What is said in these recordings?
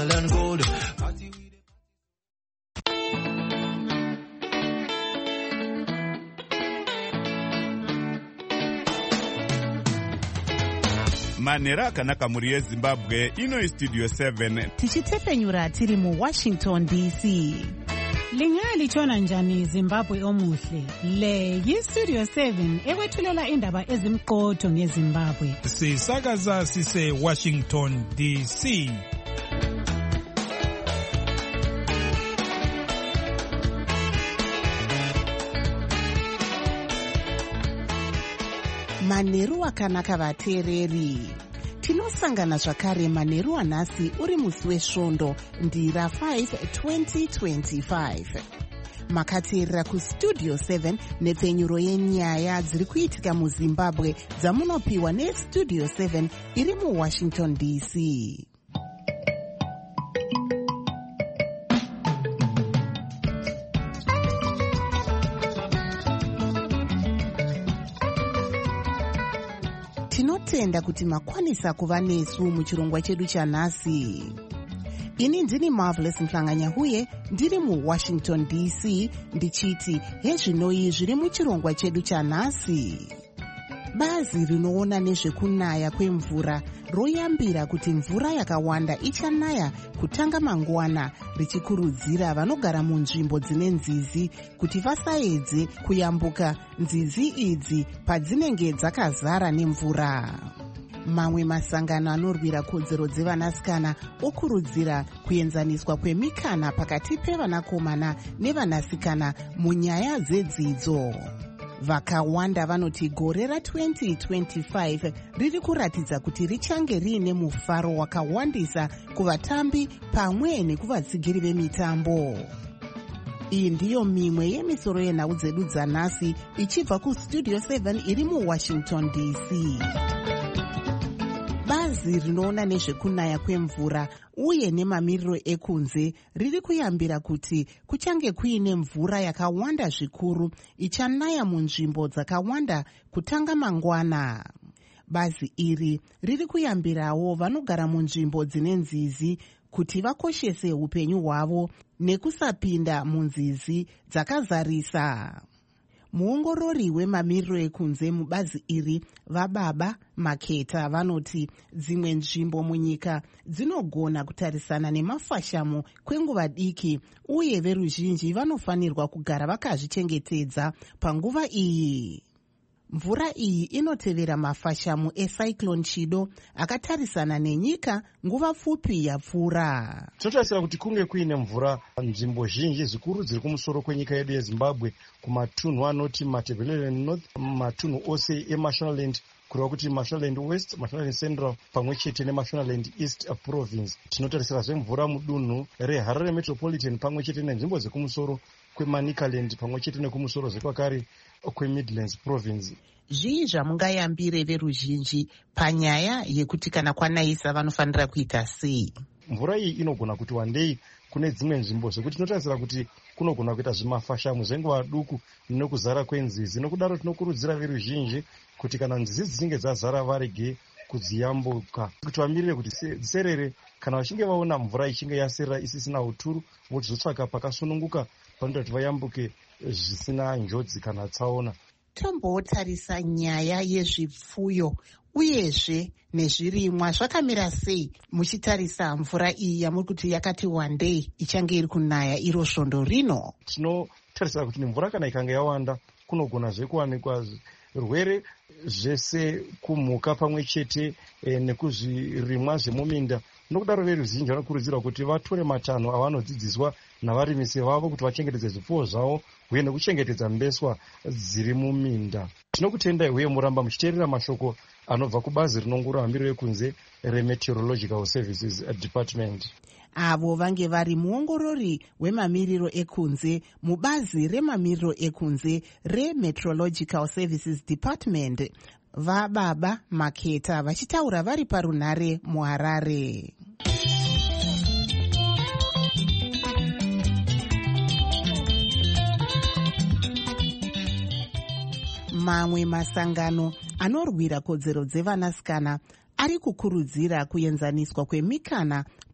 pearl and gold. Manera akanaka muri yeZimbabwe ino Studio 7 tichitefenyura tiri mu Washington DC. Lingalitshona njani Zimbabwe omuhle? Le yi-Studio 7 ekwethulela indaba ezimqotho ngeZimbabwe. Sisakaza sise Washington DC. Manheru akanaka vateereri. Tinosangana zvakare manheru anhasi uri musi wesvondo ndira 5 2025. Makateerera kuStudio 7 nepfenyuro yenyaya dziri kuitika muZimbabwe dzamunopiwa neStudio 7 iri muWashington DC. Tinotenda kuti makwanisa kuva nesu muchirongwa chedu chanhasi. Ini ndini Marvelous Mhlanganyahuye ndiri muWashington DC ndichiti hezvinoi zviri muchirongwa chedu chanhasi. Bazi rinoona nezvekunaya kwemvura royambira kuti mvura yakawanda ichanaya kutanga mangwana, richikurudzira vanogara munzvimbo dzine nzizi kuti vasaedze kuyambuka nzizi idzi padzinenge dzakazara nemvura. Mamwe masangano anorwira kodzero dzevanasikana okurudzira kuenzaniswa kwemikana pakati pevanakomana nevanasikana munyaya dzedzidzo. Vakawanda vanoti gore ra2025 riri kuratidza kuti richange riine mufaro wakawandisa kuvatambi pamwe nekuvatsigiri vemitambo. Iyi ndiyo mimwe yemisoro yenhau dzedu dzanhasi ichibva kuStudio 7 iri muWashington DC. Bazi rinoona nezvekunaya kwemvura uye nemamiriro ekunze riri kuyambira kuti kuchange kuine mvura yakawanda zvikuru ichanaya munzvimbo dzakawanda kutanga mangwana. Bazi iri riri kuyambirawo vanogara munzvimbo dzine nzizi kuti vakoshese upenyu hwavo nekusapinda munzizi dzakazarisa. Muongorori wemamiriro ekunze mubazi iri vaBaba Maketa vanoti dzimwe nzvimbo munyika dzinogona kutarisana nemafashamo kwenguva diki uye veruzhinji vanofanirwa kugara vakazvichengetedza panguva iyi. Mvura iyi inotevera mafashamo eCyclone Chido akatarisana nenyika nguva pfupi yapfuura. Tinotarisira kuti kunge kuine mvura nzvimbo zhinji zvikuru dziri kumusoro kwenyika yedu yeZimbabwe, kumatunhu anoti Matabeleland North, matunhu ose eMashonaland, kureva kuti Mashonaland West, Mashonaland Central pamwe chete neMashonaland East Province. Tinotarisira zvemvura mudunhu reHarare Metropolitan pamwe chete nenzvimbo dzekumusoro kweManicaland pamwe chete nekumusoro zvekare kweMidlands Province. Zvii zvamungayambire veruzhinji panyaya yekuti kana kwanaisa vanofanira kuita sei? Mvura iyi inogona kuti wandei kune dzimwe nzvimbo zvekuti tinotarisira kuti kunogona kuita zvimafashamu zvenguva duku nekuzara kwenzizi. Nokudaro tinokurudzira veruzhinji kuti kana nzizi dzichinge dzazara varege kudziyambuka, kuti vamirire kuti dziserere. Kana vachinge vaona mvura ichinge yaserera isisina uturu, vochizotsvaka pakasununguka panoita kuti vayambuke zvisina njodzi kana tsaona. Tombotarisa nyaya yezvipfuyo uyezve nezvirimwa zvakamira sei muchitarisa mvura iyi yamuri kuti yakati wandei ichange iri kunaya iro svondo rino? Tinotarisira kuti mvura kana ikanga yawanda kunogona zvekuwanikwa zvirwere zvese kumhuka pamwe chete nekuzvirimwa zvemuminda. Nokudaro veruzhinji vanokurudzirwa kuti vatore matanho avanodzidziswa navarimisi vavo kuti vachengetedze zvipfuwo zvavo uye nekuchengetedza mbeswa dziri muminda. Tinokutendai uye muramba muchiteerera mashoko anobva kubazi rinongorora mamiriro ekunze reMeteorological Services Department. Avo vange vari muongorori wemamiriro ekunze mubazi remamiriro ekunze reMeteorological Services Department, vaBaba Maketa vachitaura vari parunhare muHarare. Mamwe masangano anorwira kodzero dzevanasikana ari kukurudzira kuenzaniswa kwemikana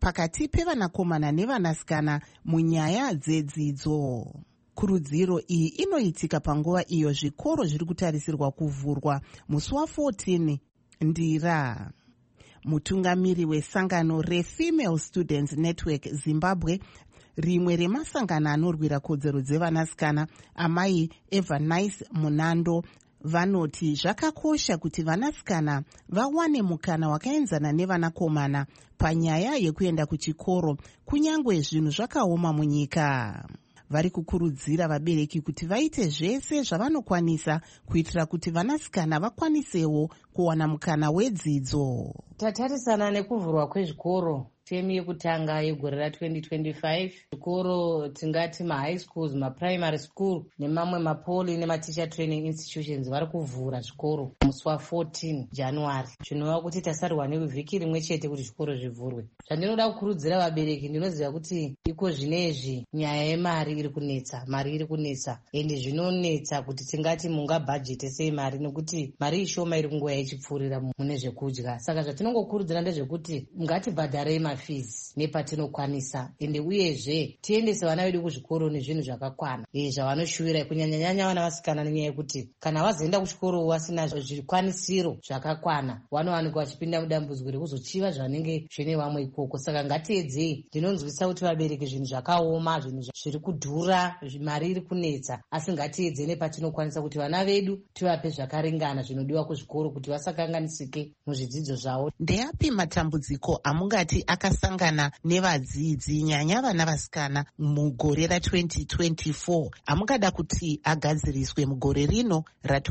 pakati pevanakomana nevanasikana munyaya dzedzidzo. Kurudziro iyi inoitika panguva iyo zvikoro zviri kutarisirwa kuvhurwa musi wa14 Ndira. Mutungamiri wesangano reFemale Students Network Zimbabwe, rimwe remasangano anorwira kodzero dzevanasikana, amai Evanice Munando, vanoti zvakakosha kuti vanasikana vawane mukana wakaenzana nevanakomana panyaya yekuenda kuchikoro kunyange zvinhu zvakaoma munyika. Vari kukurudzira vabereki kuti vaite zvese zvavanokwanisa kuitira kuti vanasikana vakwanisewo kuwana mukana wedzidzo. Tatarisana nekuvhurwa kwezvikoro temu yekutanga yegore ra2025, zvikoro tingati mahigh schools, maprimary school nemamwe mapoli nematicha training institutions vari kuvhura zvikoro musi wa14 January, zvinova kuti tasarwa nevhiki rimwe chete kuti zvikoro zvivhurwe. Zvandinoda kukurudzira vabereki, ndinoziva kuti iko zvinezvi nyaya yemari iri kunetsa ende zvinonetsa kuti tingati mungabhajete sei mari, nekuti mari ishoma iri kungoya ichipfuurira mune zvekudya. Saka zvatinongokurudzira ndezvekuti ngatibhadharei mafizi nepatinokwanisa, ende uyezve tiendese vana vedu kuzvikoro nezvinhu zvakakwana zvavanoshuwira, kunyanyanyanya vana vasikana, nenyaya yekuti kana vazoenda kuchikoro vasina zvikwanisiro zvakakwana vanowanikwa vachipinda mudambudziko rekuzochiva zvanenge zvine vamwe ikoko. Saka ngatiedzei, ndinonzwisa kuti vabereki zvinhu zvakaoma, zvinhu zviri kudhura, mari iri kunetsa, asi ngatiedzei nepatinokwanisa kuti vana vedu tivape zvakaringana zvinodiwa kuzvikoro kuti vasakanganisike muzvidzidzo zvavo. Ndeapi matambudziko amungati akasangana nevadzidzi, nyanya vana vasikana, mugore ra2024 amungada kuti agadziriswe mugore rino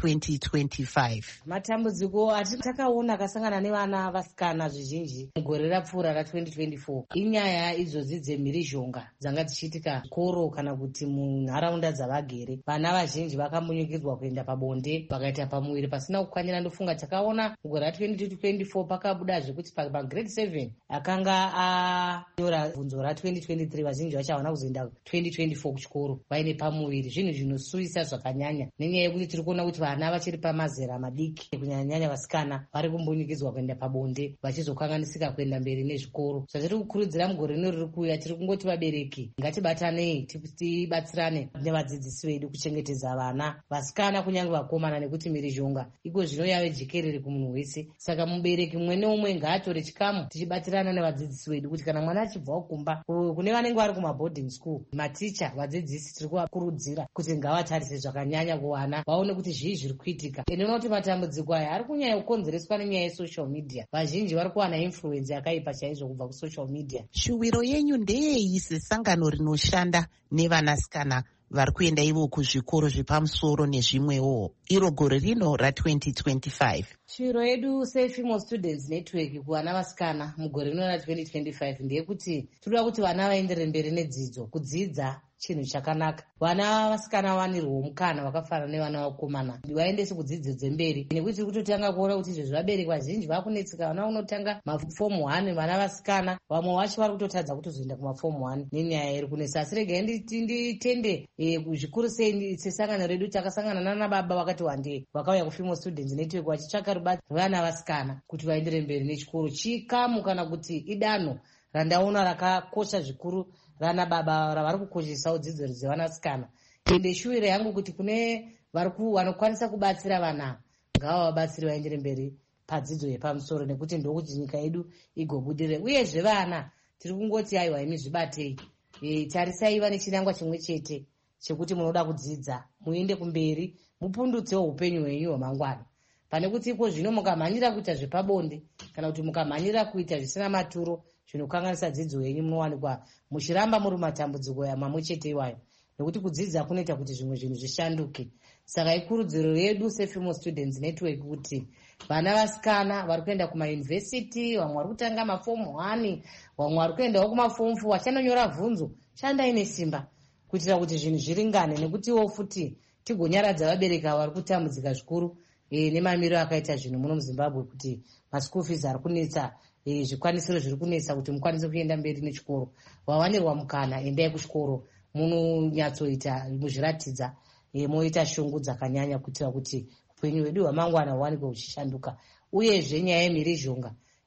ra2025? Matambudziko atakaona akasangana nevana vasikana zvizhinji mugore rapfuura ra2024 inyaya idzodzi dzemhirizhonga dzanga dzichiitika zvikoro kana kuti munharaunda dzavagere. Vana vazhinji vakamunyukidzwa kuenda pabonde, vakaita pamuviri pasina kukwanira. Ndofunga takaona mugore ra2024 pakabuda zvekuti pagrade 7 akanga anyora bvunzo ra2023 vazhinji vachawana kuzoenda 2024 kuchikoro vaine pamuviri, zvinhu zvinosuvisa zvakanyanya, nenyaya yekuti tiri kuona kuti vana vachiri pamazera madiki kunyanyanyanya vasikana vari kumbunyikidzwa kuenda pabonde vachizokanganisika kuenda mberi nezvikoro. Zvatiri kukurudzira mugore rino riri kuuya, tiri kungoti vabereki ngatibatanei, tibatsirane nevadzidzisi vedu kuchengetedza vana vasikana kunyange vakomana, nekuti mhirizhonga iko zvino yave jekerere kumunhu wese. Saka mubereki mumwe neumwe ngaatore chikamu tichibatirana nevadzidzisi vedu kuti kana mwana achibvawo kumba, kune vanenge vari kumaboarding school, maticha, vadzidzisi tiri kuvakurudzira kuti ngavatarise zvakanyanya kuvana vaone kuti zvii zviri kuitika. Ndinoona kuti matambudziko aya ari kunyanya kukonzereswa nenyaya yesocial media. Vazhinji vari kuwana influence yakaipa chaizvo kubva kusocial media. Shuwiro yenyu ndeyei sesangano rinoshanda nevanasikana vari kuenda ivo kuzvikoro zvepamusoro nezvimwewo iro gore rino ra2025? Shiro yedu seFemale Students Network kuvana vasikana mugore rino ra2025 ndeyekuti tinoda kuti vana vaendere mberi nedzidzo. Kudzidza chinhu chakanaka. Vana vasikana vanirwo mukana wakafanana nevana vakomana, vaendese kudzidzo dzemberi, nekuti tiri kutotanga kuona kuti izvezvi vabereki vazhinji vakunetseka. Vana vanotanga maform 1 vana vasikana, vamwe vacho vari kutotadza kutozoenda kumaform 1 nenyaya iri kunesa. Asi regai nditende zvikuru sei sesangano redu takasangana nana baba vakati wandei vakauya kuFemale Students Network vachitsvaka rubatsiro rwevana vasikana kuti vaendere mberi nechikoro. Chikamu kana kuti idanho randaona rakakosha zvikuru rana baba ravari kukoshesawo dzidzo dzevanasikana. Ende shuwiro yangu kuti kune vanokwanisa kubatsira vana ngavavabatsiri vaendere mberi padzidzo yepamusoro, nekuti ndokuti nyika yedu igobudire. Uyezve vana tiri kungoti aiwa imi zvibatei, tarisai vane chinangwa chimwe chete chekuti munoda kudzidza, muende kumberi, mupundutsewo upenyu hwenyu hwamangwana, pane kuti iko zvino mukamhanyira kuita zvepabonde kana kuti mukamhanyira kuita zvisina maturo zvinokanganisa dzidzo yenyu, munowanikwa muchiramba muri matambudziko mamwe chete iwayo, nekuti kudzidza kunoita kuti zvimwe zvinhu zvishanduke. Saka ikurudziro yedu seFemale Students Network kuti vana vasikana vari kuenda kumayunivhesiti, vamwe vari kutanga maform 1, vamwe vari kuendawo kumaform 4, vachanonyora bvunzo, shandai nesimba kuitira kuti zvinhu zviringane, nekutiwo futi tigonyaradza vabereki vari kutambudzika zvikuru nemamiro akaita zvinhu muno muZimbabwe, kuti maschool fees ari kunetsa, zvikwanisiro zviri kunetsa kuti mukwanise kuenda mberi nechikoro. Wawanirwa mukana, endai kuchikoro, munonyatsoita muzviratidza, moita shungu dzakanyanya kuitira kuti upenyu hwedu hwamangwana huwanikwe huchishanduka. Uyezve nyaya yemhirizhonga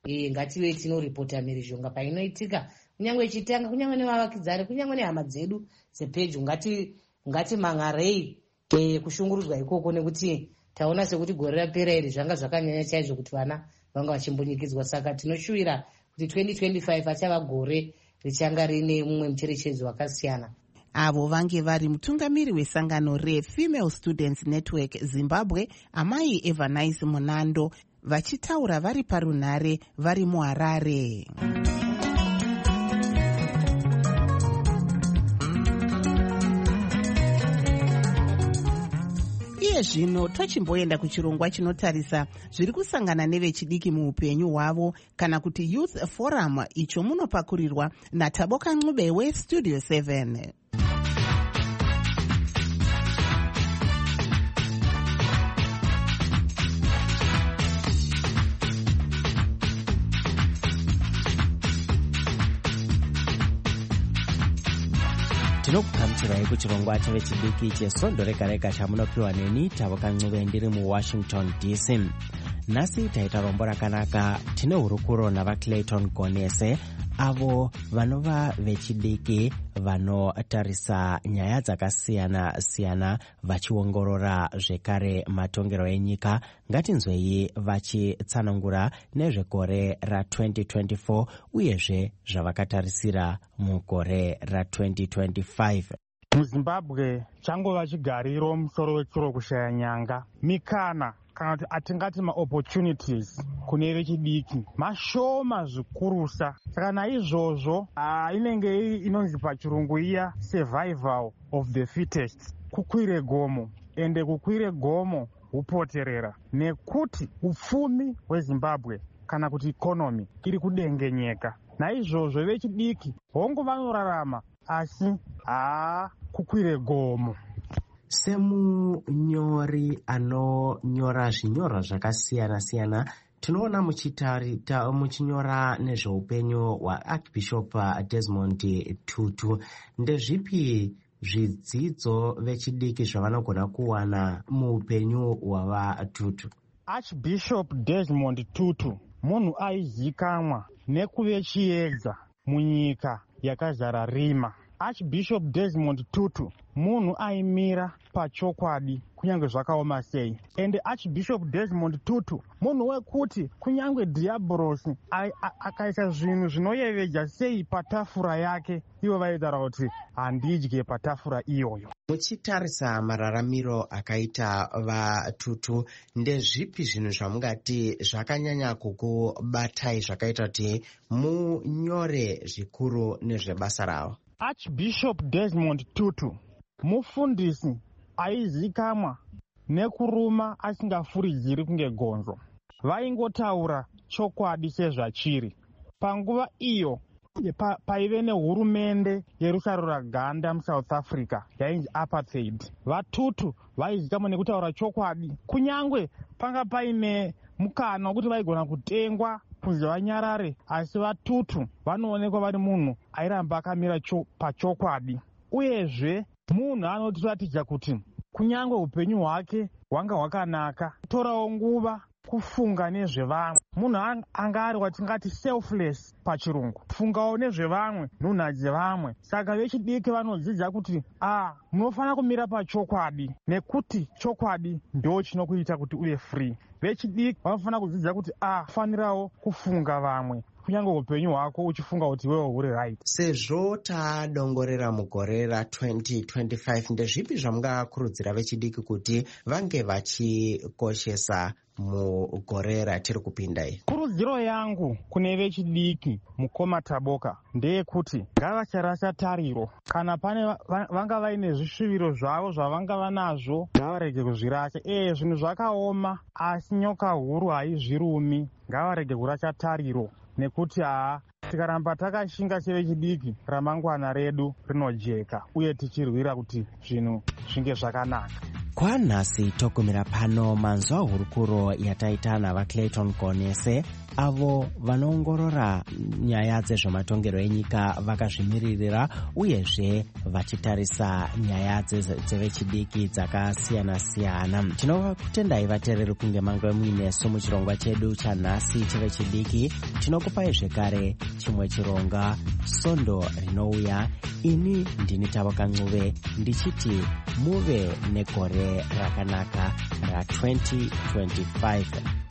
ngative tinoripota mhirizhonga painoitika, kunyange ichitanga, kunyange nevavakidzani, kunyange nehama dzedu dzepedyo. Ngatimang'arei kushungurudzwa ikoko, nekuti taona sekuti gore rapera iri zvanga zvakanyanya chaizvo kuti vana vanga vachimbonyikidzwa. Saka tinoshuvira kuti 2025 achava gore richanga rine mumwe mucherechedzo wakasiyana. Avo vange vari mutungamiri wesangano reFemale Students Network Zimbabwe, amai Evanice Munando, vachitaura vari parunhare vari muHarare. Iye zvino tochimboenda kuchirongwa chinotarisa zviri kusangana nevechidiki muupenyu hwavo, kana kuti Youth Forum, icho munopakurirwa naTaboka Ncube weStudio 7. tinokuhambirai kuchirongwa chevechidiki chesondo rega rega chamunopiwa neni Taboka Ncube ndiri muWashington DC. Nhasi taita rombo rakanaka. Tine hurukuro navaClayton Gonese, avo vanova vechidiki vanotarisa nyaya dzakasiyana siyana vachiongorora zvekare matongero enyika. Ngatinzwei vachitsanangura nezvegore ra2024 uyezve zvavakatarisira mugore ra2025. muZimbabwe changova chigariro musoro wechiro kushaya nyanga, mikana kana kuti atingati maopportunities kune vechidiki mashoma zvikurusa. Saka naizvozvo inenge inonzi pachirungu iya survival of the fittest, kukwire gomo. Ende kukwire gomo hupoterera nekuti upfumi hweZimbabwe kana kuti ikonomi iri kudengenyeka. Naizvozvo vechidiki hongu vanorarama asi kukwire gomo. Semunyori anonyora zvinyorwa zvakasiyana siyana, tinoona muchinyora nezveupenyu hwaArchbishop Desmond Tutu. Ndezvipi zvidzidzo vechidiki zvavanogona kuwana muupenyu hwavaTutu? Archbishop Desmond Tutu munhu aizikanwa nekuve chiedza munyika yakazara rima. Archbishop Desmond Tutu munhu aimira pachokwadi kunyange zvakaoma sei. Ende Archbishop Desmond Tutu munhu wekuti kunyange dhiabhorosi akaisa zvinhu zvinoyevedza sei patafura yake, ivo vaitaura kuti handidye patafura iyoyo. Muchitarisa mararamiro akaita vaTutu, ndezvipi zvinhu zvamungati zvakanyanya kukubatai zvakaita kuti munyore zvikuru nezvebasa ravo? Archbishop Desmond Tutu mufundisi aizikamwa nekuruma asingafuridziri kunge gonzo. Vaingotaura chokwadi sezvachiri. Panguva iyo paive nehurumende yerusaro raganda muSouth Africa yainzi apartheid. VaTutu vaizikamwa nekutaura chokwadi, kunyangwe panga paine mukana wekuti vaigona kutengwa kunzi vanyarare, asi vaTutu vanoonekwa vari munhu airamba akamira pachokwadi. Uyezve munhu anotiratidza kuti kunyange upenyu hwake hwanga hwakanaka, torawo nguva kufunga nezvevamwe. Munhu anga ari watingati selfless pachirungu, kufungawo nezvevamwe, nhunha dzevamwe. Saka vechidiki vanodzidza kuti munofanira kumira pachokwadi, nekuti chokwadi ndo chinokuita kuti uve free. Vechidiki vanofanira kudzidza kuti fanirawo kufunga vamwe, kunyange upenyu hwako uchifunga kuti wewe uri right. Sezvo tadongorera mugore ra2025, ndezvipi zvamungakurudzira vechidiki kuti vange vachikoshesa mugore ratiri kupindai? Kurudziro yangu kune vechidiki mukoma Taboka ndeyekuti ngavacharasa tariro. Kana pane vanga vaine zvisviviro zvavo zvavanga vanazvo, ngavarege kuzvirasa. Zvinhu zvakaoma asi nyoka huru haizvirumi. Ngavarege kurasa tariro, nekuti tikaramba takashinga sevechidiki, ramangwana redu rinojeka uye tichirwira kuti zvinhu zvinge zvakanaka. kwanhasi togumira pano manzwa hurukuro yataita navaClayton Konese avo vanoongorora nyaya dzezvematongero enyika vakazvimiririra uyezve vachitarisa nyaya dzevechidiki dzakasiyana-siyana. Tinokutendai vateereri kunge mange muinesu muchirongwa chedu chanhasi chevechidiki. Tinokupai zvekare chimwe chironga Sondo rinouya. Ini ndini Tavoka Ncube ndichiti muve negore rakanaka ra2025.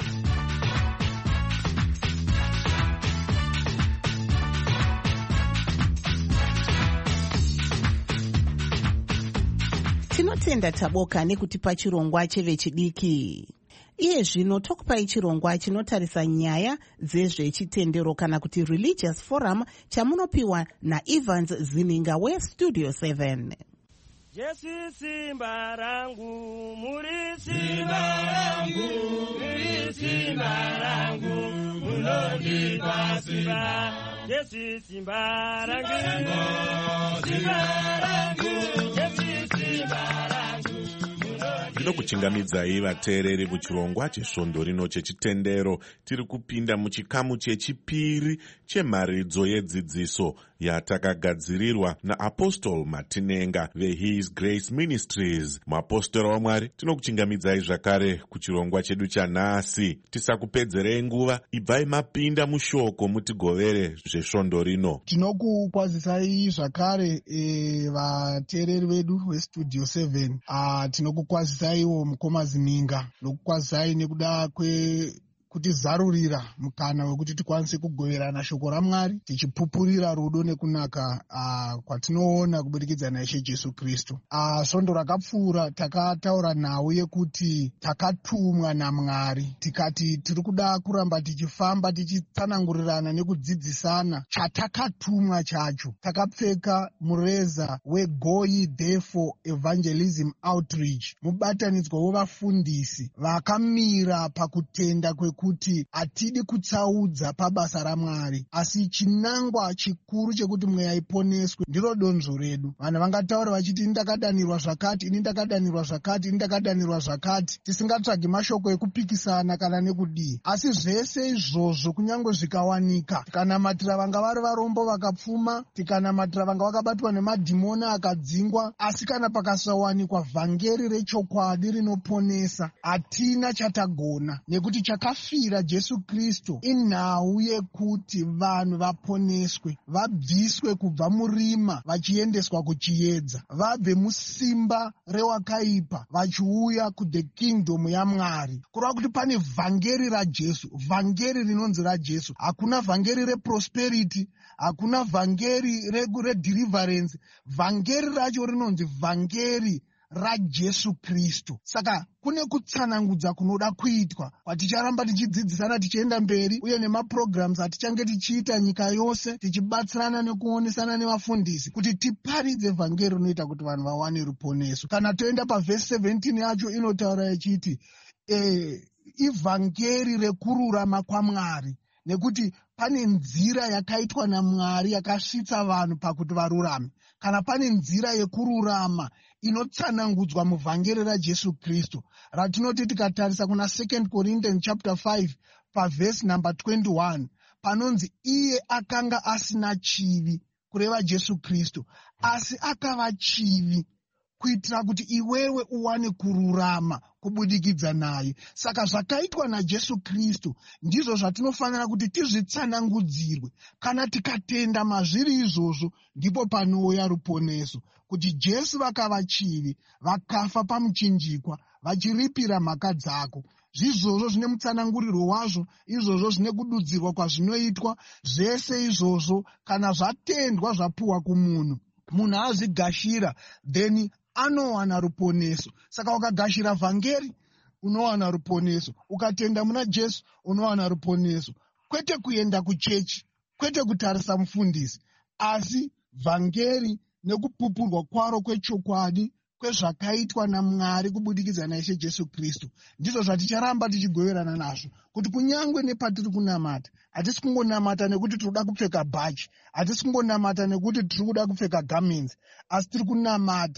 Tinotenda Taboka nekutipa chirongwa chevechidiki. Iye zvino tokupai chirongwa chinotarisa nyaya dzezvechitendero kana kuti Religious Forum chamunopiwa naEvans Zininga weStudio 7. Jesu simba rangu, muri simba rangu, muri simba rangu, munondipa simba. Jesu simba rangu, simba rangu, Jesu simba rangu. Ndinokuchingamidzai vateereri muchirongwa chesvondo rino chechitendero. Tiri kupinda muchikamu chechipiri chemharidzo yedzidziso yatakagadzirirwa naApostle Matinenga veHis Grace Ministries. Muapostora waMwari, tinokuchingamidzai zvakare kuchirongwa chedu chanhasi. Tisakupedzerei nguva, ibvai mapinda mushoko mutigovere zvesvondo rino. Tinokukwazisai zvakare vateereri vedu veStudio 7. Tinokukwazisaiwo mukoma Zininga nokukwazisai nekuda kutizarurira mukana wekuti tikwanise kugoverana shoko raMwari tichipupurira rudo nekunaka kwatinoona kubudikidza naIshe Jesu Kristu. Svondo rakapfuura takataura nhau yekuti takatumwa naMwari, tikati tiri kuda kuramba tichifamba tichitsanangurirana nekudzidzisana chatakatumwa chacho. Takapfeka mureza weGo Ye Therefore Evangelism Outreach, mubatanidzwa wevafundisi vakamira pakutenda kuti hatidi kutsaudza pabasa raMwari, asi chinangwa chikuru chekuti mweya iponeswe ndiro donzvo redu. Vanhu vangataura vachiti ini ndakadanirwa zvakati, ini ndakadanirwa zvakati, ini ndakadanirwa zvakati, tisingatsvagi mashoko ekupikisana kana nekudii. Asi zvese izvozvo kunyange zvikawanika, tikanamatira vanga vari varombo vakapfuma, tikanamatira vanga vakabatwa nemadhimoni akadzingwa, asi kana pakasawanikwa vhangeri rechokwadi rinoponesa, hatina chatagona, nekuti chakafira Jesu Kristu inhau yekuti vanhu vaponeswe, vabviswe kubva murima vachiendeswa kuchiedza, vabve musimba rewakaipa vachiuya kuThe Kingdom yaMwari. Kureva kuti pane vhangeri raJesu, vhangeri rinonzi raJesu. Hakuna vhangeri reprosperity, hakuna vhangeri redeliverance. Vhangeri racho rinonzi vhangeri raJesu Kristu. Saka kune kutsanangudza kunoda kuitwa kwaticharamba tichidzidzisana tichienda mberi, uye nemaprograms atichange tichiita nyika yose tichibatsirana nekuonesana nevafundisi kuti tiparidze vhangeri rinoita kuti vanhu vawane ruponeso. Kana toenda pavhesi 17 yacho inotaura ichiti ivhangeri rekururama kwaMwari, nekuti pane nzira yakaitwa naMwari yakasvitsa vanhu pakuti varurame. Kana pane nzira yekururama inotsanangudzwa muvhangeri raJesu Kristu, ratinoti tikatarisa kuna 2 Corinthians chapter 5 pavhesi number 21, panonzi iye akanga asina chivi, kureva Jesu Kristu, asi akava chivi kuitira kuti iwewe uwane kururama kubudikidza naye. Saka zvakaitwa naJesu Kristu ndizvo zvatinofanira kuti tizvitsanangudzirwe. Kana tikatenda mazviri izvozvo, ndipo panouya ruponeso, kuti Jesu vakava chivi, vakafa pamuchinjikwa, vachiripira mhaka dzako. Zvizvozvo zvine mutsanangurirwo wazvo, izvozvo zvine kududzirwa kwazvinoitwa. Zvese izvozvo kana zvatendwa zvapuwa kumunhu, munhu azvigashira, then anowana ruponeso. Saka ukagashira vhangeri unowana ruponeso, ukatenda muna Jesu unowana ruponeso. Kwete kuenda kuchechi, kwete kutarisa mufundisi, asi vhangeri nekupupurwa kwaro kwechokwadi kwezvakaitwa naMwari kubudikidza naIshe Jesu Kristu, ndizvo zvaticharamba tichigoverana nazvo. Kuti kunyangwe nepatiri kunamata, hatisi kungonamata nekuti tiri kupfeka bhachi, hatisi kungonamata nekuti tiri kuda kupfeka garments, asi tiri kunamata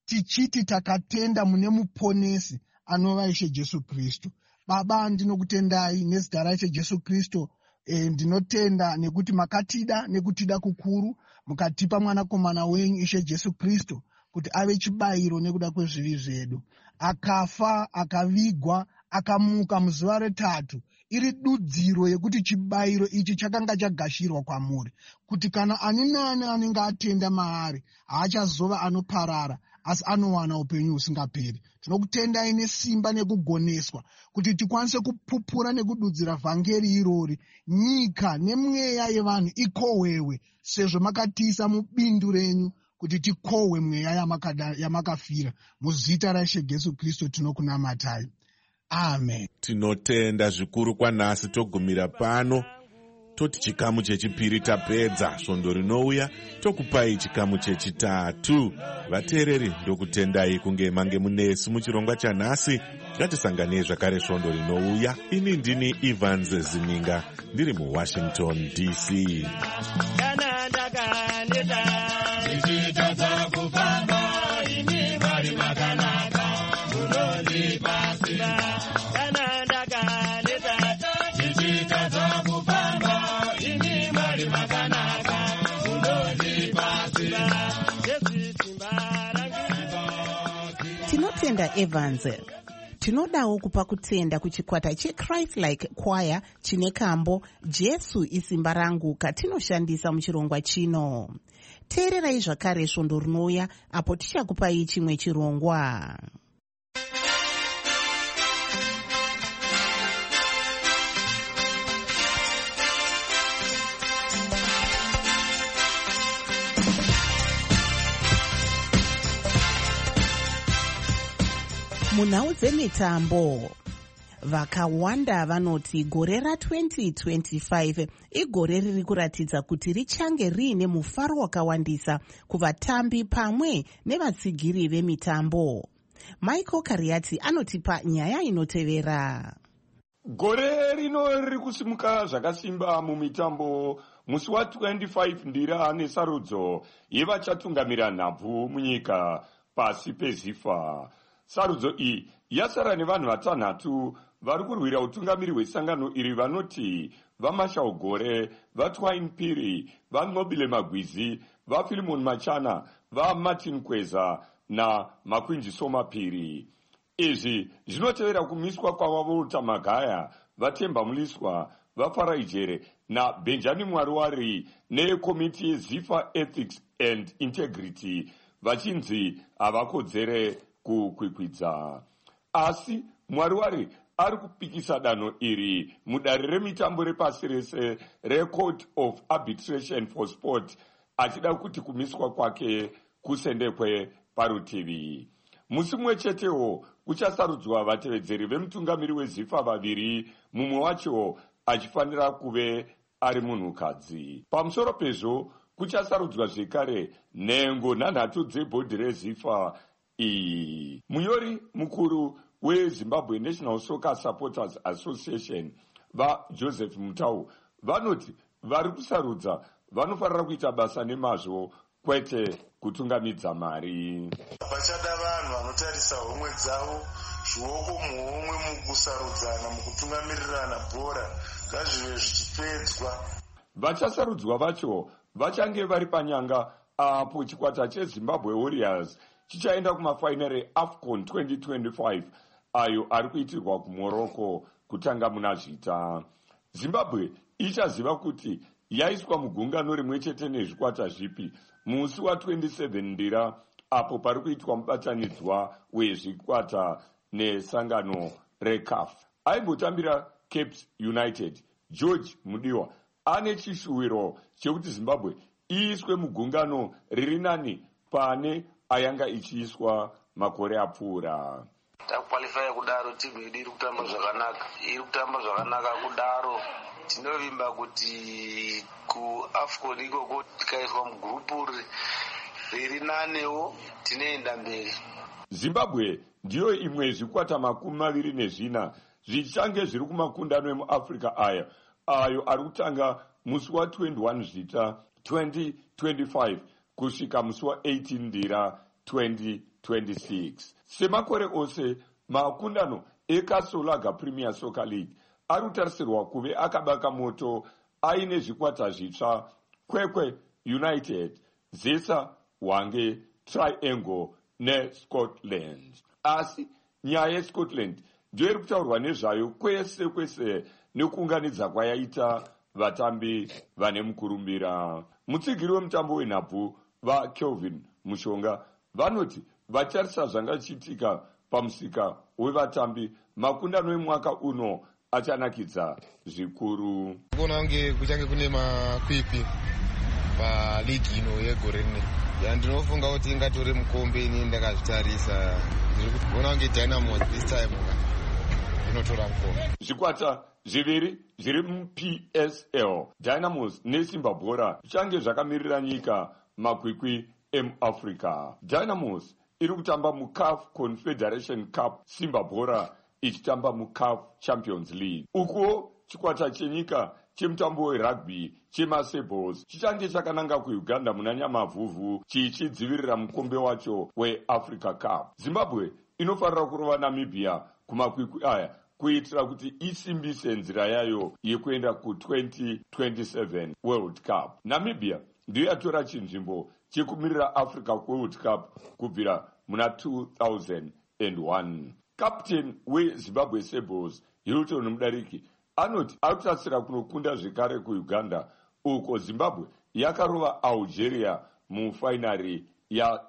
tichiti takatenda mune muponesi anova Ishe Jesu Kristu. Baba, ndinokutendai nezita raIshe Jesu Kristu. Ndinotenda nekuti makatida nekutida kukuru mukatipa mwanakomana wenyu Ishe Jesu Kristu kuti ave chibayiro nekuda kwezvivi zvedu. Akafa, akavigwa, akamuka muzuva retatu, iri dudziro yekuti chibayiro ichi chakanga chagashirwa kwamuri, kuti kana ani nani anenge atenda maari haachazova anoparara asi anowana upenyu husingaperi. Tinokutendai nesimba nekugoneswa kuti tikwanise kupupura nekududzira vhangeri irori. Nyika nemweya yevanhu ikohwewe sezvo makatiisa mubindu renyu kuti tikohwe mweya yamakafira. Muzita raIshe Jesu Kristu tinokunamatai. Amen. Tinotenda zvikuru kwanhasi togumira pano. Toti chikamu chechipiri tapedza, svondo rinouya tokupai chikamu chechitatu. Vateereri, ndokutendai kunge mange munesu muchirongwa chanhasi. Ngatisanganei zvakare svondo rinouya. Ini ndini Evans Zininga ndiri muWashington DC. Tinotenda Evans. Tinodawo kupa kutenda kuchikwata cheChrist-like Choir chine kambo Jesu isimba rangu katinoshandisa muchirongwa chino. Teererai zvakare svondo rinouya apo tichakupai chimwe chirongwa. Munhau dzemitambo, vakawanda vanoti gore ra2025 igore riri kuratidza kuti richange riine mufaro wakawandisa kuvatambi pamwe nevatsigiri vemitambo. Michael Kariati anotipa nyaya inotevera. Gore rino riri kusimuka zvakasimba mumitambo. Musi wa25 ndira nesarudzo yevachatungamira nhabvu munyika pasi peZIFA. Sarudzo iyi yasara nevanhu vatanhatu vari kurwira utungamiri hwesangano iri vanoti vaMashaugore, vaTwain Piri, vaNobile Magwizi, vaFilimon Machana, vaMartin Kweza naMakwinji Soma Piri. Izvi zvinotevera kumiswa kwavavolta Magaya, vaTemba Muliswa, vaFaraijere naBenjamin Mwariwari nekomiti yeZIFA Ethics and Integrity vachinzi havakodzere kukwikwidza. Asi Mwariwari ari kupikisa danho iri mudare remitambo repasi rese reCourt of Arbitration for Sport, achida kuti kumiswa kwake kusendekwe parutivi. Musi mumwe chetewo kuchasarudzwa vatevedzeri vemutungamiri weZIFA vaviri, mumwe wacho achifanira kuve ari munhukadzi. Pamusoro pezvo kuchasarudzwa zvekare nhengo nhanhatu dzebhodhi reZIFA iyi. Munyori mukuru weZimbabwe National Soccer Supporters Association vaJoseph Mutau vanoti vari kusarudza vanofanira kuita basa nemazvo kwete kutungamidza mari. Pachada vanhu vanotarisa homwe dzavo zvioko muhomwe mukusarudzana mukutungamirirana bhora ngazvive zvichipedzwa. Vachasarudzwa vacho vachange vari panyanga apo chikwata cheZimbabwe Warriors chichaenda kumafainari eAFCON 2025 ayo ari kuitirwa kuMorocco kutanga muna zvita. Zimbabwe ichaziva kuti yaiswa mugungano rimwe chete nezvikwata zvipi musi wa27 ndira apo pari kuitwa mubatanidzwa wezvikwata nesangano reCAF. Aimbotambira Cape United, George Mudiwa ane chishuwiro chekuti Zimbabwe iiswe mugungano riri nani pane ayanga ichiiswa makore apfuura. Takukwalifaya kudaro timu yedu iri kutamba zvakanaka kudaro. Tinovimba kuti kuAFCON ikoko tikaiswa mugrupu riri nanewo tinoenda mberi. Zimbabwe ndiyo imwe zvikwata 24 zvichange zviri kumakundano emuAfrica ayo ari kutanga musi wa21 zvita 2025 kusvika musi wa18 ndira 2026. Semakore ose makundano eKasolaga Premier Soccer League arutarisirwa kuve akabaka moto aine zvikwata zvitsva: Kwekwe United, Zesa, Wange, Triangle neScotland. Asi nyaya yeScotland ndiyo iri kutaurwa nezvayo kwese nekuunganidza kwayaita vatambi vane mukurumbira. Mutsigiri wemutambo wenhabvu vaKelvin Mushonga vanoti vatarisa zvanga chiitika pamusika wevatambi, makundano emwaka uno achanakidza zvikuru. Kuona kunge kuchange kune makwikwi paligi ino yegore rine. Ndinofunga kuti ingatore mukombe ini ndakazvitarisa. Ndiri kuona kunge Dynamo this time inotora mukombe. Zvikwata zviviri zviri muPSL, Dynamos neSimba Bhora, zvichange zvakamirira nyika makwikwi emuAfrica. Dynamos iri kutamba muCAF Confederation Cup, Simba Bhora ichitamba muCAF Champions League. Ukuwo chikwata chenyika chemutambo werugby chemaSables chichange chakananga kuUganda muna Nyamavhuvhu chichidzivirira mukombe wacho weAfrica Cup. Zimbabwe inofanira kurova Namibia kumakwikwi aya kuitira kuti isimbise nzira yayo yekuenda ku2027 World Cup. Namibia ndiyo yatora chinzvimbo chekumirira Africa World Cup kubvira muna 2001. Captain weZimbabwe Sables Hilton Mudariki anoti akutasira kunokunda zvekare kuUganda, uko Zimbabwe yakarova Algeria mufainari ya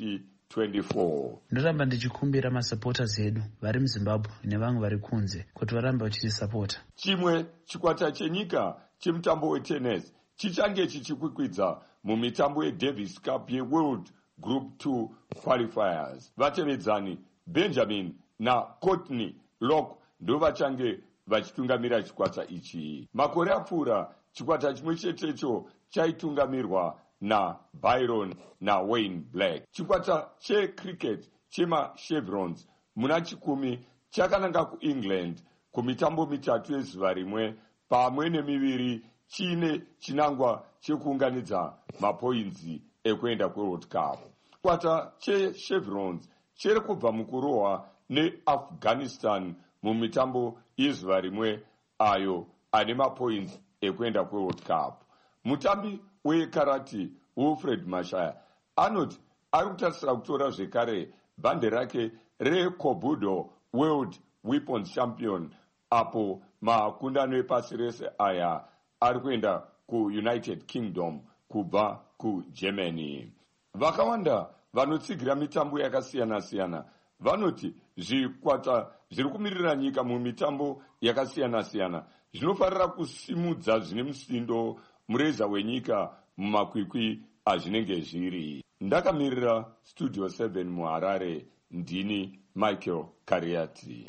2024. Ndoramba ndichikumbira masupporters edu vari muZimbabwe nevamwe vari kunze kuti varambe vachitisapota. Chimwe chikwata chenyika chemutambo wetennis chichange chichikwikwidza mumitambo yeDavis Cup yeWorld Group 2 qualifiers. Vatevedzani Benjamin na Courtney Lock ndo vachange vachitungamira chikwata ichi. Makore apfuura chikwata chimwe chetecho chaitungamirwa na Byron na Wayne Black. Chikwata checricket chemaChevrons muna 10 chakananga kuEngland kumitambo mitatu yezuva rimwe pamwe nemiviri chine chinangwa chekuunganidza mapoinzi ekuenda kuWorld Cup. Chikwata cheChevrons chiri kubva mukurohwa neAfghanistan mumitambo yezuva rimwe ayo ane mapoints ekuenda kuWorld Cup. Mutambi wekarati Wilfred Mashaya anoti ari kutarisira kutora zvekare bhande rake reKobudo World Weapons Champion apo makundano epasi rese aya ari kuenda kuUnited Kingdom kubva kuGermany. Vakawanda vanotsigira mitambo yakasiyana-siyana vanoti zvikwata zviri kumirira nyika mumitambo yakasiyana-siyana zvinofarira kusimudza zvine musindo mureza wenyika mumakwikwi azvinenge zviri. Ndakamirira Studio 7 muHarare, ndini Michael Kariati.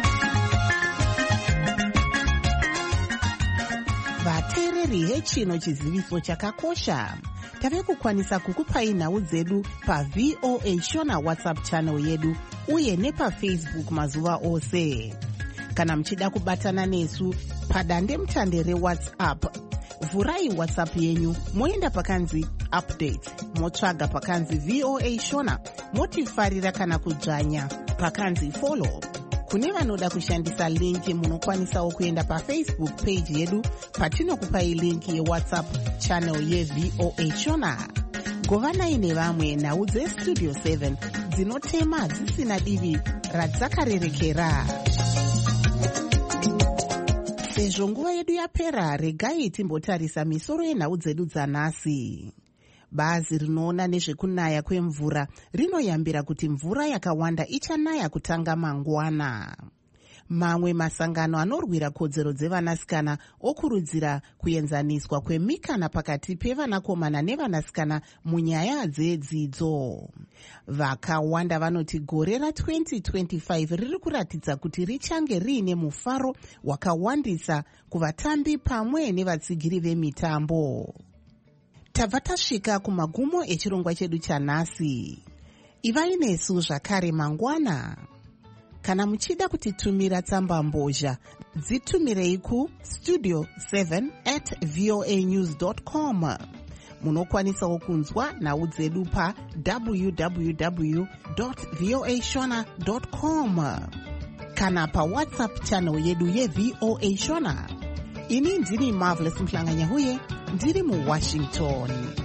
Vateereri hechino chiziviso chakakosha. Tave kukwanisa kukupai nhau dzedu paVOA Shona WhatsApp channel yedu uye nepaFacebook mazuva ose. Kana muchida kubatana nesu padande mutande reWhatsApp, vhurai WhatsApp yenyu moenda pakanzi update, motsvaga pakanzi VOA Shona, motifarira kana kudzvanya pakanzi follow. Kune vanoda kushandisa linki munokwanisawo kuenda paFacebook page yedu patinokupai linki yeWhatsApp channel yeVOA Shona. Govanai nevamwe nhau dzeStudio 7 dzinotema dzisina divi radzakarerekera. Sezvo nguva yedu yapera, regai timbotarisa misoro yenhau dzedu dzanhasi. Bazi rinoona nezvekunaya kwemvura rinoyambira kuti mvura yakawanda ichanaya kutanga mangwana. Mamwe masangano anorwira kodzero dzevanasikana okurudzira kuenzaniswa kwemikana pakati pevanakomana nevanasikana munyaya dzedzidzo. Vakawanda vanoti gore ra2025 riri kuratidza kuti richange riine mufaro wakawandisa kuvatambi pamwe nevatsigiri vemitambo. Tabva tasvika kumagumo echirongwa chedu chanhasi. Ivai nesu zvakare mangwana. Kana muchida kutitumira tsamba mbozha, dzitumirei ku studio7@voanews.com. munokwanisawo kunzwa nhau dzedu www.voashona.com kana pawhatsapp channel yedu yevoa shona. Ini ndini Marvelous Mhlanganyahuye ndiri muWashington.